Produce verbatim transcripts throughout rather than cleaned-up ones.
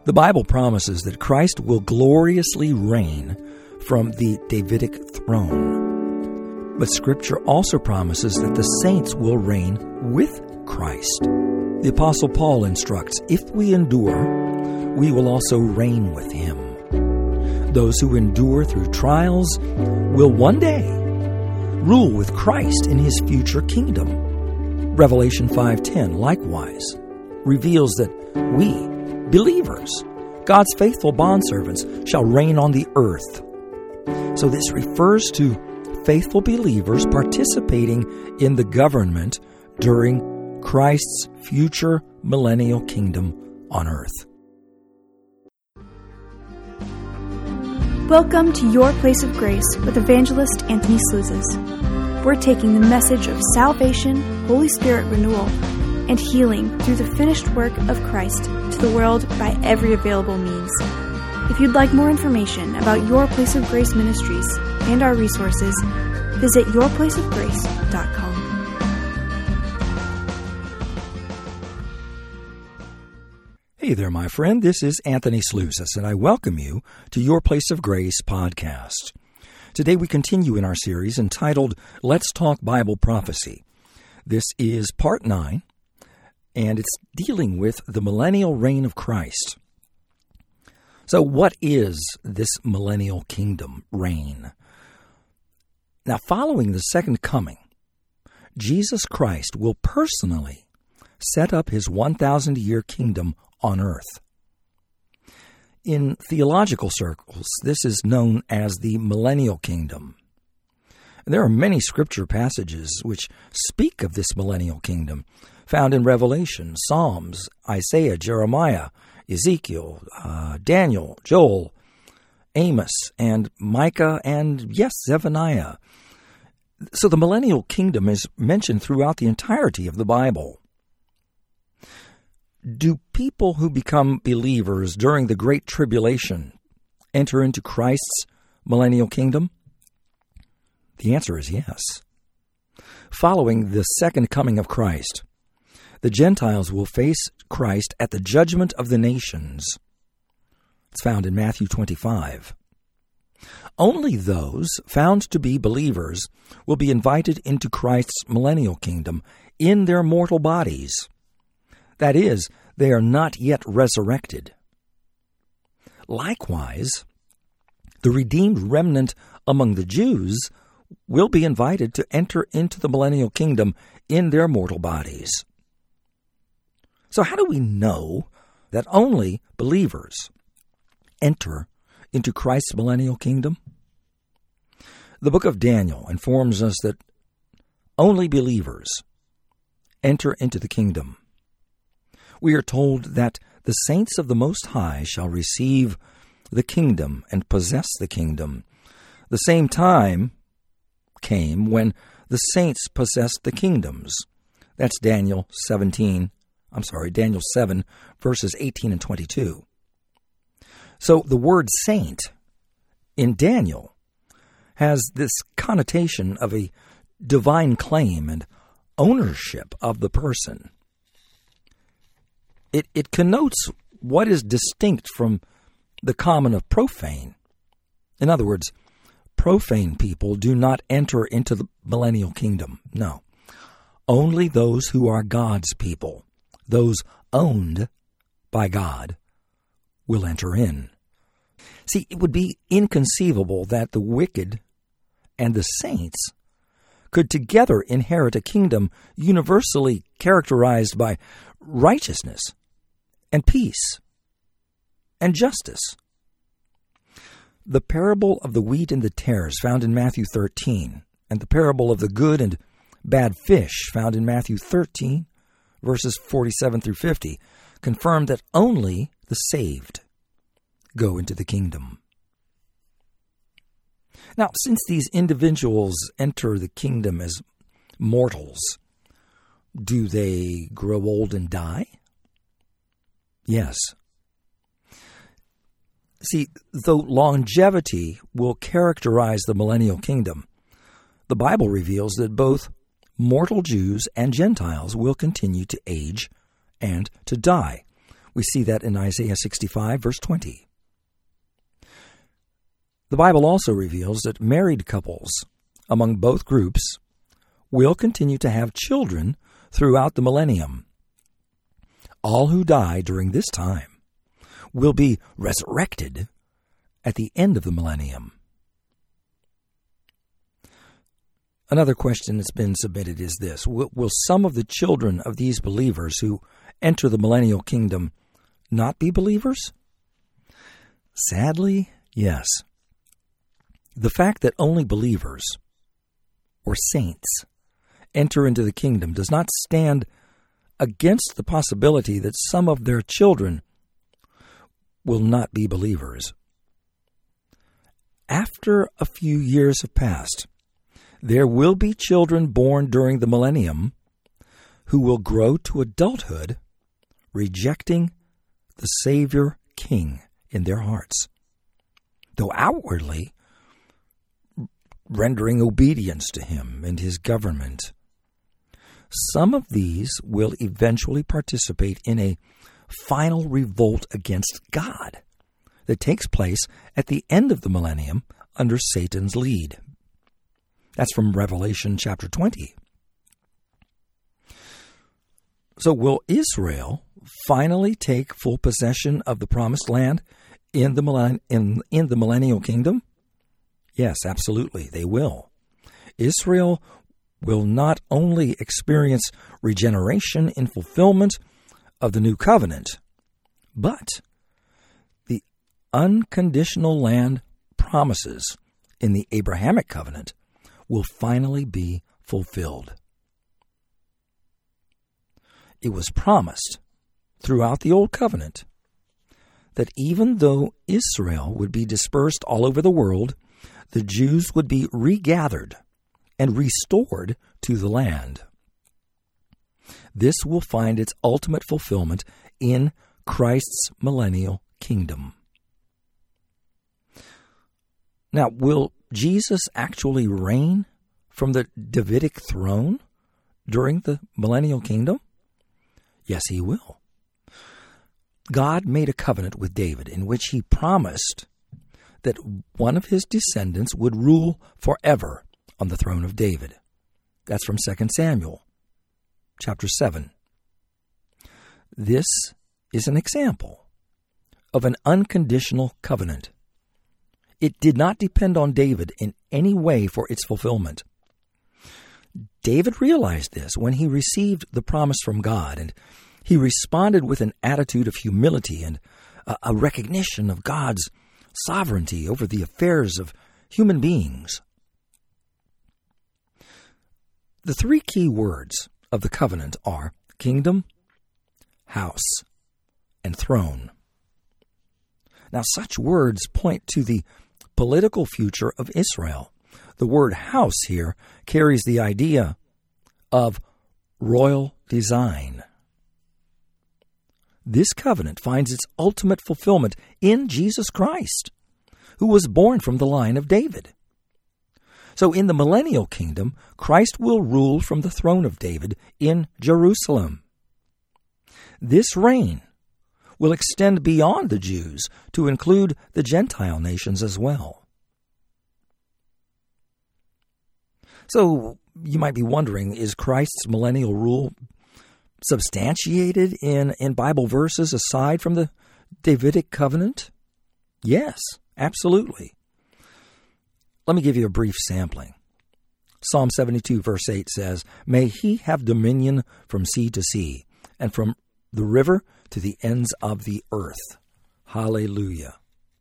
The Bible promises that Christ will gloriously reign from the Davidic throne. But Scripture also promises that the saints will reign with Christ. The Apostle Paul instructs, if we endure, we will also reign with him. Those who endure through trials will one day rule with Christ in his future kingdom. Revelation five ten likewise reveals that we, believers, God's faithful bondservants, shall reign on the earth. So this refers to faithful believers participating in the government during Christ's future millennial kingdom on earth. Welcome to Your Place of Grace with Evangelist Anthony Slouzes. We're taking the message of salvation, Holy Spirit renewal, and healing through the finished work of Christ to the world by every available means. If you'd like more information about Your Place of Grace Ministries and our resources, visit your place of grace dot com. Hey there, my friend. This is Anthony Slouzes, and I welcome you to Your Place of Grace podcast. Today we continue in our series entitled Let's Talk Bible Prophecy. This is part nine, and it's dealing with the millennial reign of Christ. So what is this millennial kingdom reign? Now, following the second coming, Jesus Christ will personally set up his one thousand year kingdom on earth. In theological circles, this is known as the millennial kingdom. There are many scripture passages which speak of this millennial kingdom, found in Revelation, Psalms, Isaiah, Jeremiah, Ezekiel, uh, Daniel, Joel, Amos, and Micah, and yes, Zephaniah. So the millennial kingdom is mentioned throughout the entirety of the Bible. Do people who become believers during the Great Tribulation enter into Christ's millennial kingdom? The answer is yes. Following the second coming of Christ, the Gentiles will face Christ at the judgment of the nations. It's found in Matthew twenty-five. Only those found to be believers will be invited into Christ's millennial kingdom in their mortal bodies. That is, they are not yet resurrected. Likewise, the redeemed remnant among the Jews will be invited to enter into the millennial kingdom in their mortal bodies. So how do we know that only believers enter into Christ's millennial kingdom? The book of Daniel informs us that only believers enter into the kingdom. We are told that the saints of the Most High shall receive the kingdom and possess the kingdom. The same time came when the saints possessed the kingdoms. That's Daniel seventeen, I'm sorry, Daniel seven, verses eighteen and twenty-two. So the word saint in Daniel has this connotation of a divine claim and ownership of the person. It, it connotes what is distinct from the common of profane. In other words, profane people do not enter into the millennial kingdom. No. Only those who are God's people, those owned by God, will enter in. See, it would be inconceivable that the wicked and the saints could together inherit a kingdom universally characterized by righteousness and peace and justice. The parable of the wheat and the tares found in Matthew thirteen, and the parable of the good and bad fish found in Matthew thirteen, verses forty-seven through fifty, confirm that only the saved go into the kingdom. Now, since these individuals enter the kingdom as mortals, do they grow old and die? Yes. See, though longevity will characterize the millennial kingdom, the Bible reveals that both mortal Jews and Gentiles will continue to age and to die, We see that in Isaiah sixty-five, verse twenty. The Bible also reveals that married couples among both groups will continue to have children throughout the millennium. All who die during this time will be resurrected at the end of the millennium. Another question that's been submitted is this: Will, will some of the children of these believers who enter the millennial kingdom not be believers? Sadly, yes. The fact that only believers or saints enter into the kingdom does not stand against the possibility that some of their children will not be believers. After a few years have passed, there will be children born during the millennium who will grow to adulthood, rejecting the Savior King in their hearts, though outwardly rendering obedience to him and his government. Some of these will eventually participate in a final revolt against God that takes place at the end of the millennium under Satan's lead. That's from Revelation chapter twenty. So will Israel finally take full possession of the promised land in the millenn- in, in the millennial kingdom? Yes, absolutely, they will. Israel will not only experience regeneration in fulfillment of the new covenant, but the unconditional land promises in the Abrahamic covenant will finally be fulfilled. It was promised throughout the Old Covenant that even though Israel would be dispersed all over the world, the Jews would be regathered and restored to the land. This will find its ultimate fulfillment in Christ's millennial kingdom. Now, will Jesus actually reign from the Davidic throne during the millennial kingdom? Yes, he will. God made a covenant with David in which he promised that one of his descendants would rule forever on the throne of David. That's from Second Samuel chapter seven. This is an example of an unconditional covenant. It did not depend on David in any way for its fulfillment. David realized this when he received the promise from God, and he responded with an attitude of humility and a, a recognition of God's sovereignty over the affairs of human beings. The three key words of the covenant are kingdom, house, and throne. Now, such words point to the political future of Israel. The word house here carries the idea of royal design. This covenant finds its ultimate fulfillment in Jesus Christ, who was born from the line of David. So in the millennial kingdom, Christ will rule from the throne of David in Jerusalem. This reign will extend beyond the Jews to include the Gentile nations as well. So you might be wondering, is Christ's millennial rule substantiated in, in Bible verses aside from the Davidic covenant? Yes, absolutely. Let me give you a brief sampling. Psalm seventy-two verse eight says, "May he have dominion from sea to sea, and from the river to the ends of the earth." Hallelujah.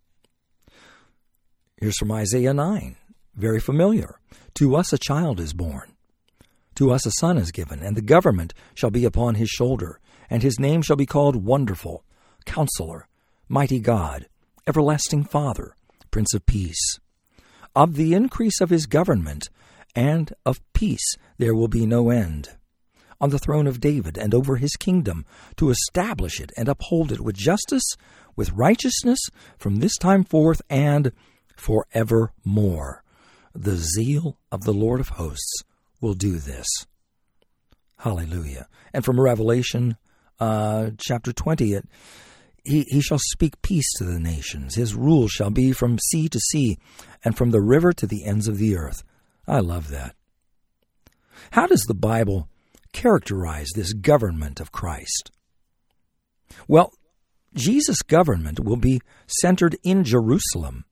Here's from Isaiah nine, very familiar. "To us a child is born. To us a son is given, and the government shall be upon his shoulder, and his name shall be called Wonderful, Counselor, Mighty God, Everlasting Father, Prince of Peace. Of the increase of his government and of peace there will be no end. On the throne of David and over his kingdom, to establish it and uphold it with justice, with righteousness from this time forth and forevermore. The zeal of the Lord of hosts will do this." Hallelujah. And from Revelation uh, chapter twenty, it, he, he shall speak peace to the nations. His rule shall be from sea to sea and from the river to the ends of the earth. I love that. How does the Bible characterize this government of Christ? Well, Jesus' government will be centered in Jerusalem.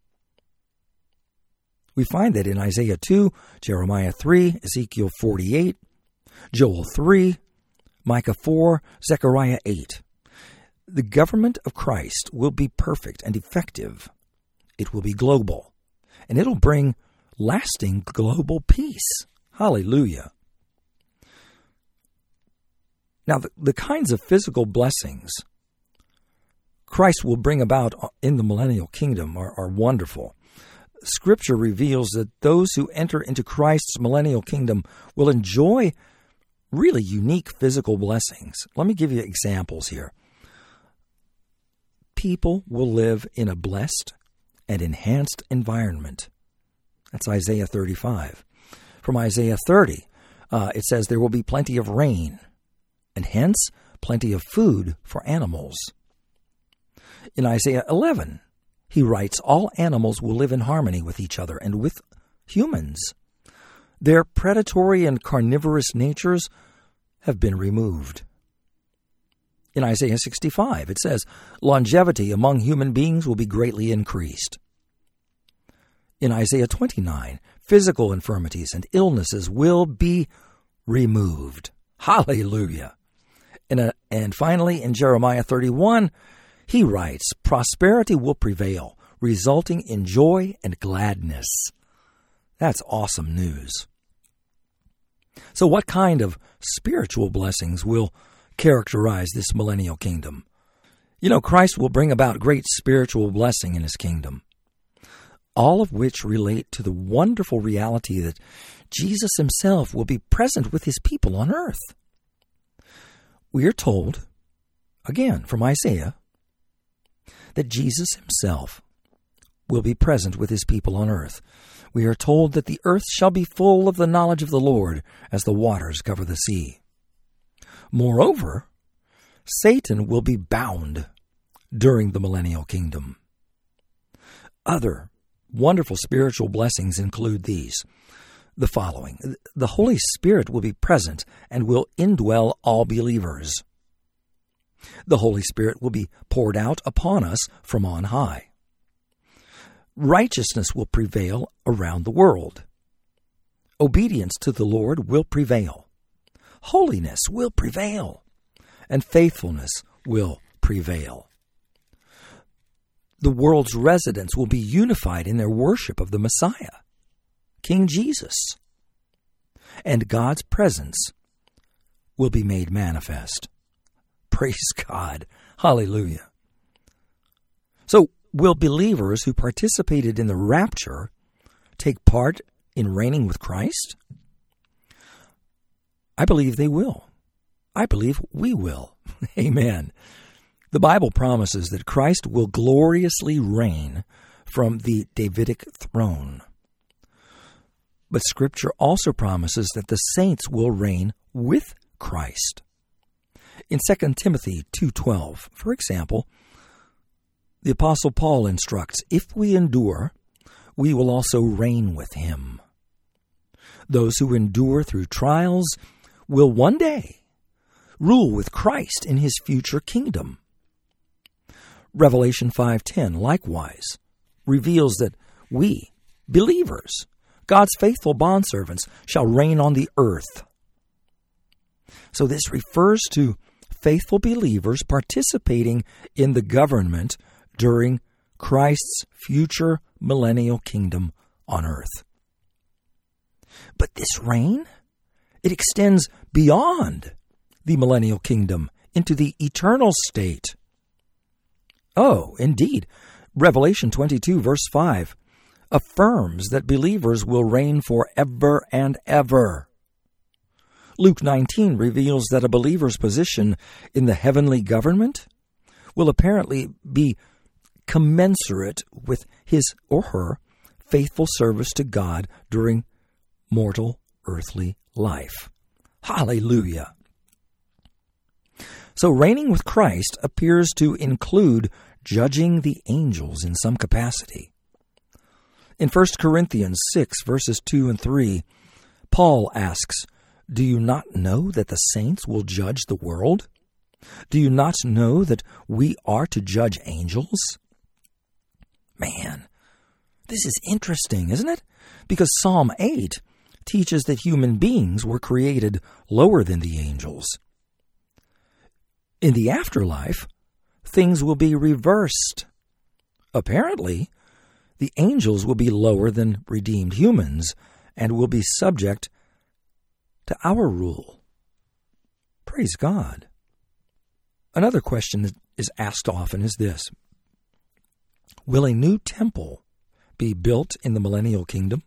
We find that in Isaiah two, Jeremiah three, Ezekiel forty-eight, Joel three, Micah four, Zechariah eight. The government of Christ will be perfect and effective. It will be global, and it'll bring lasting global peace. Hallelujah. Now, the, the kinds of physical blessings Christ will bring about in the millennial kingdom are, are wonderful. Scripture reveals that those who enter into Christ's millennial kingdom will enjoy really unique physical blessings. Let me give you examples here. People will live in a blessed and enhanced environment. That's Isaiah thirty-five. From Isaiah thirty, uh, it says there will be plenty of rain, and hence plenty of food for animals. In Isaiah eleven, he writes, all animals will live in harmony with each other and with humans. Their predatory and carnivorous natures have been removed. In Isaiah sixty-five, it says, longevity among human beings will be greatly increased. In Isaiah twenty-nine, physical infirmities and illnesses will be removed. Hallelujah. And, uh, and finally, in Jeremiah thirty-one, he writes, prosperity will prevail, resulting in joy and gladness. That's awesome news. So what kind of spiritual blessings will characterize this millennial kingdom? You know, Christ will bring about great spiritual blessing in his kingdom, all of which relate to the wonderful reality that Jesus himself will be present with his people on earth. We are told, again from Isaiah, that Jesus himself will be present with his people on earth. We are told that the earth shall be full of the knowledge of the Lord as the waters cover the sea. Moreover, Satan will be bound during the millennial kingdom. Other wonderful spiritual blessings include these. The following. The Holy Spirit will be present and will indwell all believers. The Holy Spirit will be poured out upon us from on high. Righteousness will prevail around the world. Obedience to the Lord will prevail. Holiness will prevail. And faithfulness will prevail. The world's residents will be unified in their worship of the Messiah, King Jesus. And God's presence will be made manifest. Praise God. Hallelujah. So, will believers who participated in the rapture take part in reigning with Christ? I believe they will. I believe we will. Amen. The Bible promises that Christ will gloriously reign from the Davidic throne. But Scripture also promises that the saints will reign with Christ. In Second Timothy two twelve, for example, the Apostle Paul instructs, if we endure, we will also reign with him. Those who endure through trials will one day rule with Christ in his future kingdom. Revelation five ten likewise reveals that we, believers, God's faithful bondservants, shall reign on the earth. So this refers to faithful believers participating in the government during Christ's future millennial kingdom on earth. But this reign, it extends beyond the millennial kingdom into the eternal state. Oh, indeed, Revelation twenty-two, verse five, affirms that believers will reign forever and ever. Luke nineteen reveals that a believer's position in the heavenly government will apparently be commensurate with his or her faithful service to God during mortal earthly life. Hallelujah. So reigning with Christ appears to include judging the angels in some capacity. In First Corinthians six, verses two and three, Paul asks, "Do you not know that the saints will judge the world? Do you not know that we are to judge angels?" Man, this is interesting, isn't it? Because Psalm eight teaches that human beings were created lower than the angels. In the afterlife, things will be reversed. Apparently, the angels will be lower than redeemed humans and will be subject to our rule. Praise God. Another question that is asked often is this: will a new temple be built in the millennial kingdom?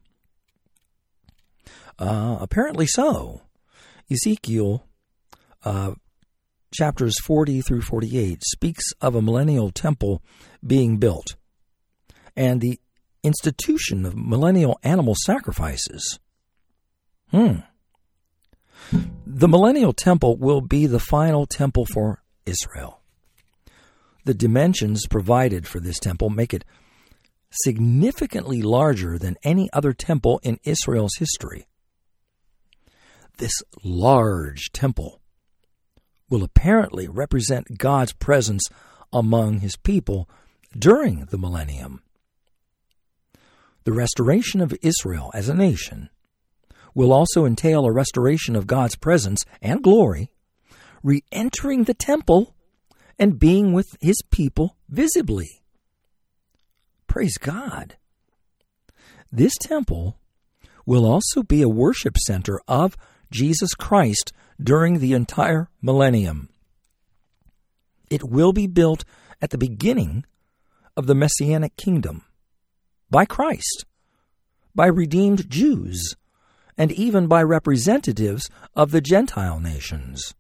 Uh, apparently so. Ezekiel uh, chapters forty through forty-eight speaks of a millennial temple being built and the institution of millennial animal sacrifices. Hmm. The millennial temple will be the final temple for Israel. The dimensions provided for this temple make it significantly larger than any other temple in Israel's history. This large temple will apparently represent God's presence among his people during the millennium. The restoration of Israel as a nation will also entail a restoration of God's presence and glory, re-entering the temple and being with his people visibly. Praise God. This temple will also be a worship center of Jesus Christ during the entire millennium. It will be built at the beginning of the Messianic kingdom by Christ, by redeemed Jews, and even by representatives of the Gentile nations.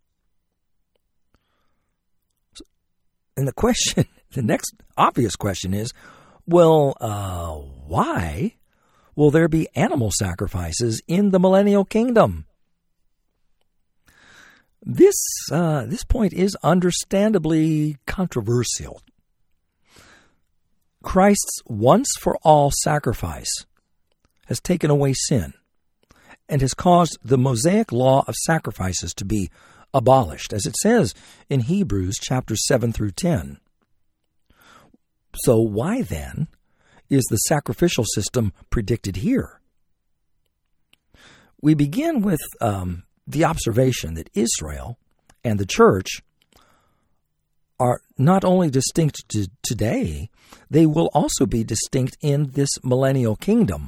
And the question, the next obvious question is, well, uh, why will there be animal sacrifices in the millennial kingdom? This uh, this point is understandably controversial. Christ's once-for-all sacrifice has taken away sin and has caused the Mosaic law of sacrifices to be abolished, as it says in Hebrews chapter seven through ten. So why then is the sacrificial system predicted here? We begin with um, the observation that Israel and the church are not only distinct to today, they will also be distinct in this millennial kingdom.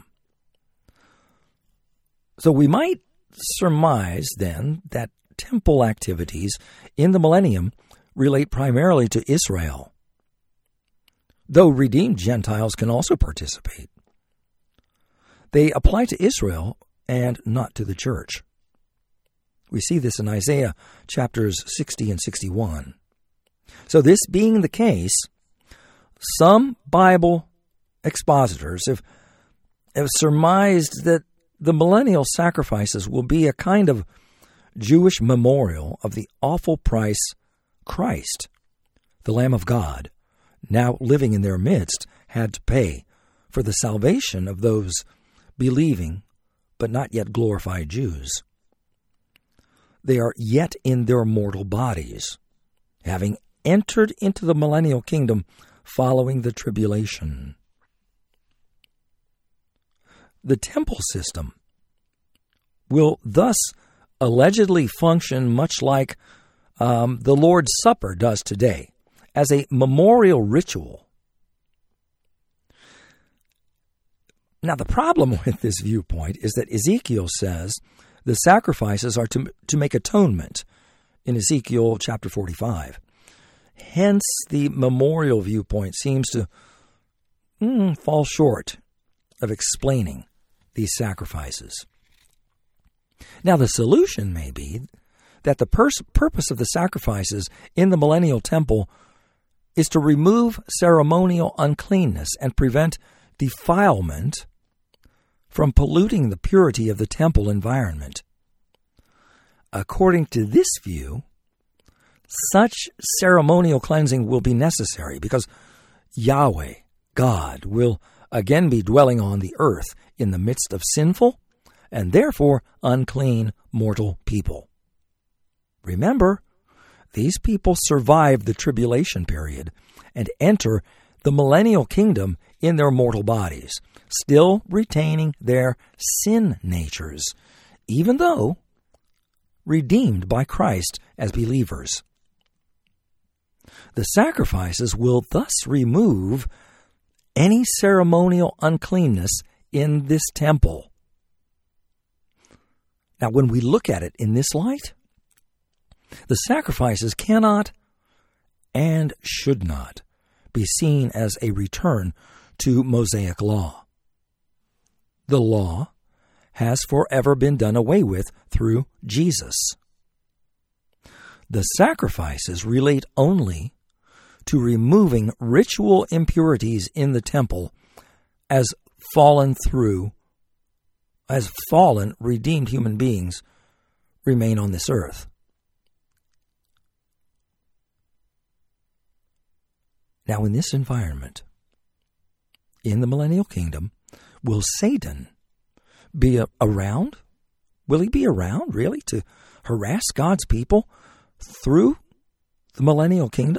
So we might surmise then that temple activities in the millennium relate primarily to Israel, though redeemed Gentiles can also participate. They apply to Israel and not to the church. We see this in Isaiah chapters sixty and sixty-one. So this being the case, some Bible expositors have, have surmised that the millennial sacrifices will be a kind of Jewish memorial of the awful price Christ, the Lamb of God, now living in their midst, had to pay for the salvation of those believing but not yet glorified Jews. They are yet in their mortal bodies, having entered into the millennial kingdom following the tribulation. The temple system will thus allegedly function much like um, the Lord's Supper does today, as a memorial ritual. Now, the problem with this viewpoint is that Ezekiel says the sacrifices are to, to make atonement in Ezekiel chapter forty-five. Hence, the memorial viewpoint seems to mm, fall short of explaining these sacrifices. Now, the solution may be that the pers- purpose of the sacrifices in the millennial temple is to remove ceremonial uncleanness and prevent defilement from polluting the purity of the temple environment. According to this view, such ceremonial cleansing will be necessary because Yahweh, God, will again be dwelling on the earth in the midst of sinful and therefore unclean mortal people. Remember, these people survive the tribulation period and enter the millennial kingdom in their mortal bodies, still retaining their sin natures, even though redeemed by Christ as believers. The sacrifices will thus remove any ceremonial uncleanness in this temple. Now, when we look at it in this light, the sacrifices cannot and should not be seen as a return to Mosaic law. The law has forever been done away with through Jesus. The sacrifices relate only to removing ritual impurities in the temple as fallen through, as fallen, redeemed human beings remain on this earth. Now, in this environment, in the millennial kingdom, will Satan be a- around? Will he be around, really, to harass God's people through the millennial kingdom?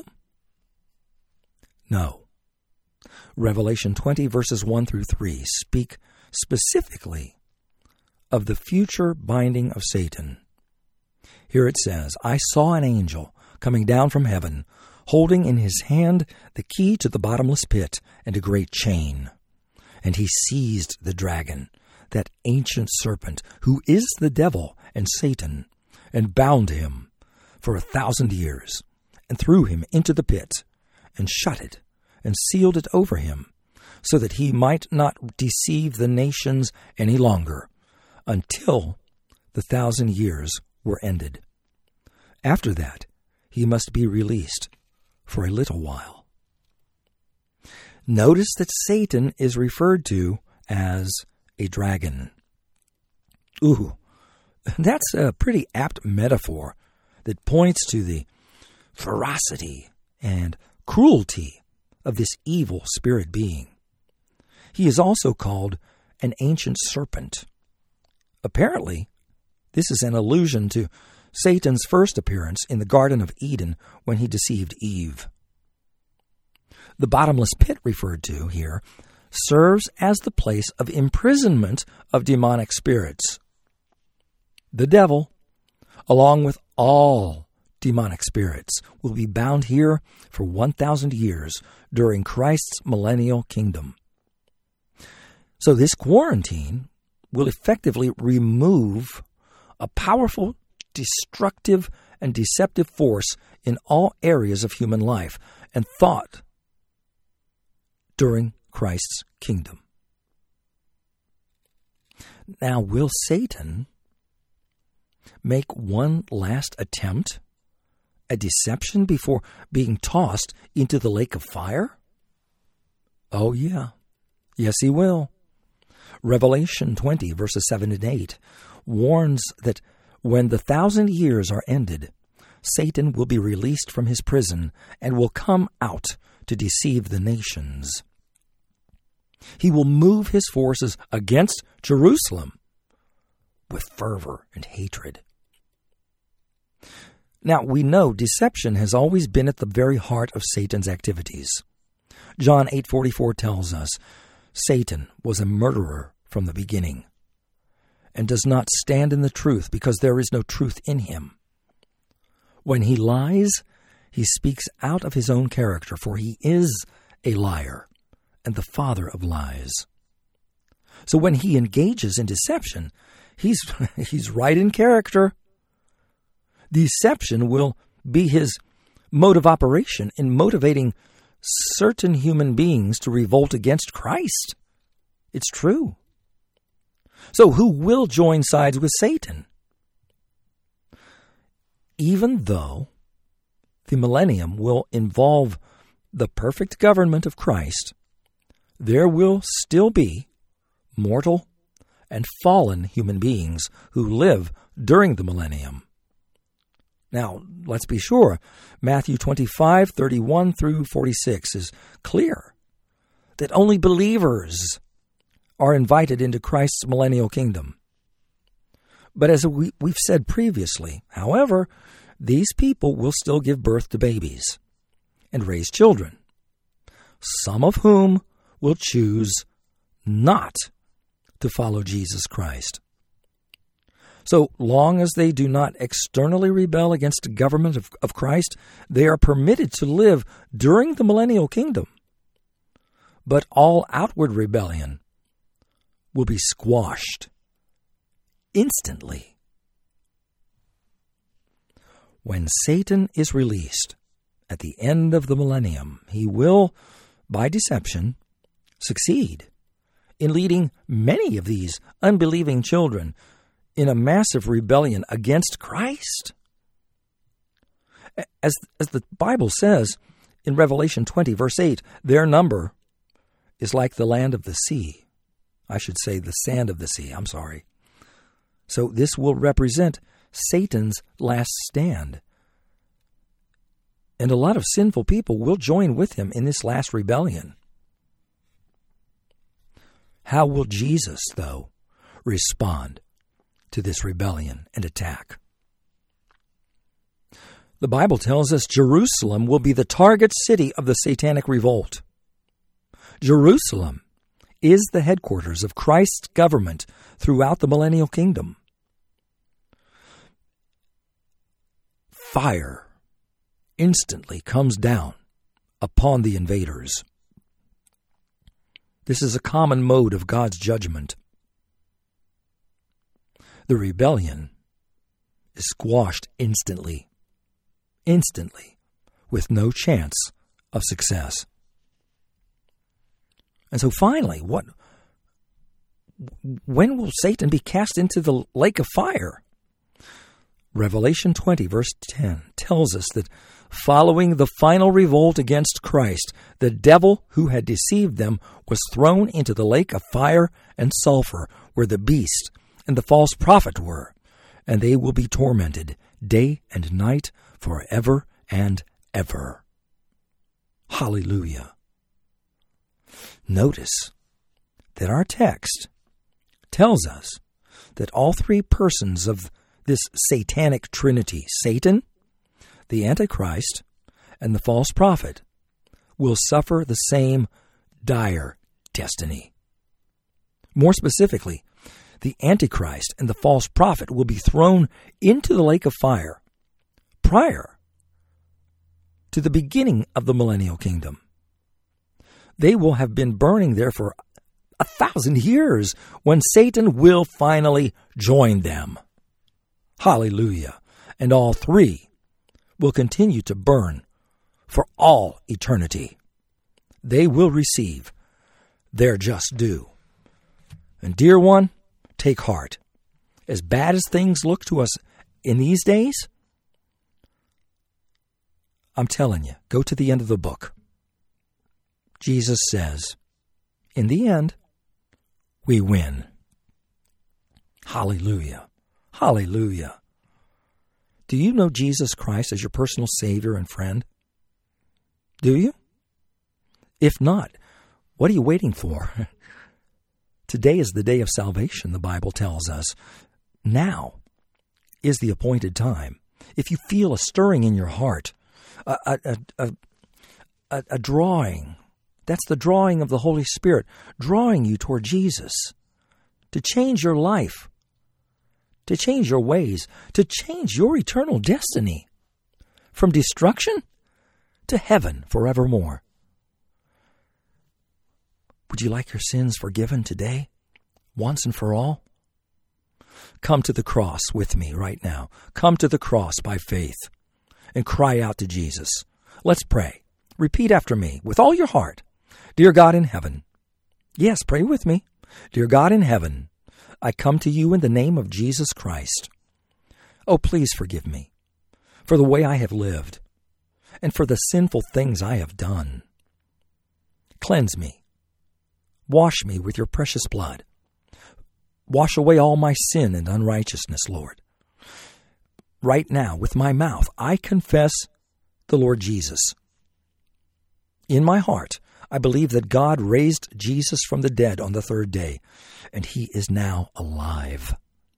No. Revelation twenty, verses one through three, speak specifically of the future binding of Satan. Here it says, I saw an angel coming down from heaven, holding in his hand the key to the bottomless pit and a great chain. And he seized the dragon, that ancient serpent, who is the devil and Satan, and bound him for a thousand years, and threw him into the pit, and shut it, and sealed it over him, so that he might not deceive the nations any longer, until the thousand years were ended. After that, he must be released for a little while. Notice that Satan is referred to as a dragon. Ooh, that's a pretty apt metaphor that points to the ferocity and cruelty of this evil spirit being. He is also called an ancient serpent. Apparently, this is an allusion to Satan's first appearance in the Garden of Eden when he deceived Eve. The bottomless pit referred to here serves as the place of imprisonment of demonic spirits. The devil, along with all demonic spirits, will be bound here for one thousand years during Christ's millennial kingdom. So this quarantine will effectively remove a powerful, destructive, and deceptive force in all areas of human life and thought during Christ's kingdom. Now, will Satan make one last attempt at deception before being tossed into the lake of fire? Oh, yeah. Yes, he will. Revelation twenty, verses seven and eight, warns that when the thousand years are ended, Satan will be released from his prison and will come out to deceive the nations. He will move his forces against Jerusalem with fervor and hatred. Now, we know deception has always been at the very heart of Satan's activities. John eight forty-four tells us, Satan was a murderer from the beginning and does not stand in the truth because there is no truth in him. When he lies, he speaks out of his own character, for he is a liar and the father of lies. So when he engages in deception, he's he's right in character. Deception will be his mode of operation in motivating certain human beings to revolt against Christ. It's true. So who will join sides with Satan? Even though the millennium will involve the perfect government of Christ, there will still be mortal and fallen human beings who live during the millennium. Now, let's be sure, Matthew twenty-five, thirty-one through forty-six is clear that only believers are invited into Christ's millennial kingdom. But as we, we've said previously, however, these people will still give birth to babies and raise children, some of whom will choose not to follow Jesus Christ. So long as they do not externally rebel against the government of, of Christ, they are permitted to live during the millennial kingdom. But all outward rebellion will be squashed instantly. When Satan is released at the end of the millennium, he will, by deception, succeed in leading many of these unbelieving children in a massive rebellion against Christ. As, as the Bible says in Revelation twenty, verse eight, their number is like the land of the sea. I should say the sand of the sea, I'm sorry. So this will represent Satan's last stand. And a lot of sinful people will join with him in this last rebellion. How will Jesus, though, respond to this rebellion and attack? The Bible tells us Jerusalem will be the target city of the satanic revolt. Jerusalem is the headquarters of Christ's government throughout the millennial kingdom. Fire instantly comes down upon the invaders. This is a common mode of God's judgment. The rebellion is squashed instantly, instantly, with no chance of success. And so finally, what? When will Satan be cast into the lake of fire? Revelation twenty, verse ten, tells us that following the final revolt against Christ, the devil who had deceived them was thrown into the lake of fire and sulfur, where the beast and the false prophet were, and they will be tormented day and night forever and ever. Hallelujah. Notice that our text tells us that all three persons of this satanic trinity, Satan, the Antichrist, and the false prophet, will suffer the same dire destiny. More specifically, the Antichrist and the false prophet will be thrown into the lake of fire prior to the beginning of the millennial kingdom. They will have been burning there for a thousand years when Satan will finally join them. Hallelujah. And all three will continue to burn for all eternity. They will receive their just due. And dear one, take heart. As bad as things look to us in these days, I'm telling you, go to the end of the book. Jesus says, in the end, we win. Hallelujah. Hallelujah. Do you know Jesus Christ as your personal Savior and friend? Do you? If not, what are you waiting for? Today is the day of salvation, the Bible tells us. Now is the appointed time. If you feel a stirring in your heart, a, a, a, a, a drawing, that's the drawing of the Holy Spirit, drawing you toward Jesus, to change your life, to change your ways, to change your eternal destiny, from destruction to heaven forevermore. Would you like your sins forgiven today, once and for all? Come to the cross with me right now. Come to the cross by faith and cry out to Jesus. Let's pray. Repeat after me with all your heart. Dear God in heaven. Yes, pray with me. Dear God in heaven, I come to you in the name of Jesus Christ. Oh, please forgive me for the way I have lived and for the sinful things I have done. Cleanse me. Wash me with your precious blood. Wash away all my sin and unrighteousness, Lord. right now, with my mouth, I confess the Lord Jesus. In my heart, I believe that God raised Jesus from the dead on the third day, and he is now alive.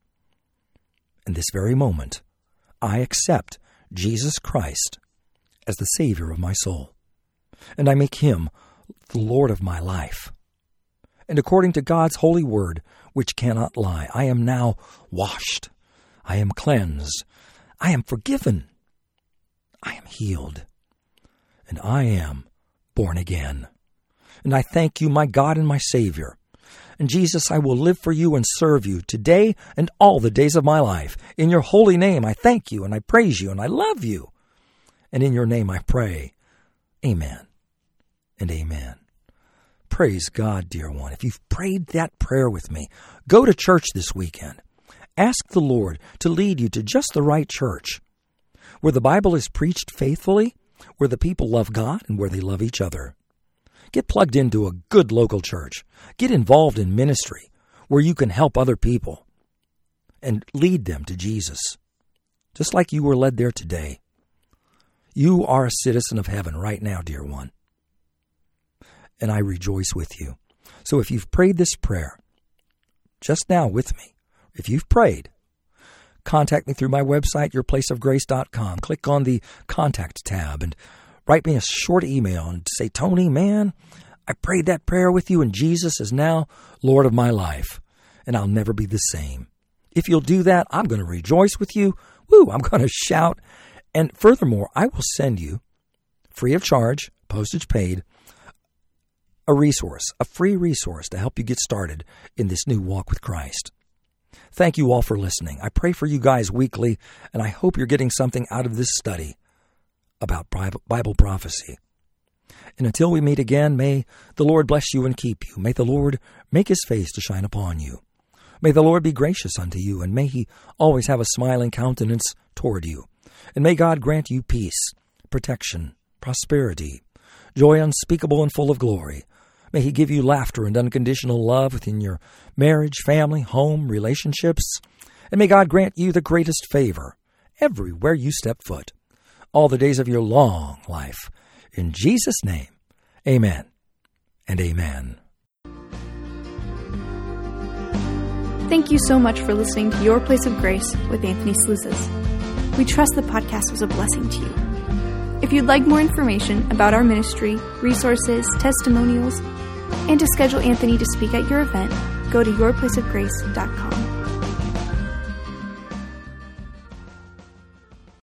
In this very moment, I accept Jesus Christ as the Savior of my soul, and I make him the Lord of my life. And according to God's holy word, which cannot lie, I am now washed. I am cleansed. I am forgiven. I am healed. And I am born again. And I thank you, my God and my Savior. And Jesus, I will live for you and serve you today and all the days of my life. In your holy name, I thank you and I praise you and I love you. And in your name I pray. Amen and amen. Praise God, dear one. If you've prayed that prayer with me, go to church this weekend. Ask the Lord to lead you to just the right church, where the Bible is preached faithfully, where the people love God, and where they love each other. Get plugged into a good local church. Get involved in ministry, where you can help other people and lead them to Jesus, just like you were led there today. You are a citizen of heaven right now, dear one. And I rejoice with you. So if you've prayed this prayer just now with me, if you've prayed, contact me through my website, your place of grace dot com. Click on the Contact tab and write me a short email and say, Tony, man, I prayed that prayer with you and Jesus is now Lord of my life, and I'll never be the same. If you'll do that, I'm going to rejoice with you. Woo, I'm going to shout. And furthermore, I will send you, free of charge, postage paid, a resource, a free resource to help you get started in this new walk with Christ. Thank you all for listening. I pray for you guys weekly, and I hope you're getting something out of this study about Bible prophecy. And until we meet again, may the Lord bless you and keep you. May the Lord make his face to shine upon you. May the Lord be gracious unto you, and may he always have a smiling countenance toward you. And may God grant you peace, protection, prosperity, joy unspeakable and full of glory. May he give you laughter and unconditional love within your marriage, family, home, relationships. And may God grant you the greatest favor everywhere you step foot, all the days of your long life. In Jesus' name, amen and amen. Thank you so much for listening to Your Place of Grace with Anthony Slouzas. We trust the podcast was a blessing to you. If you'd like more information about our ministry, resources, testimonials, and to schedule Anthony to speak at your event, go to your place of grace dot com.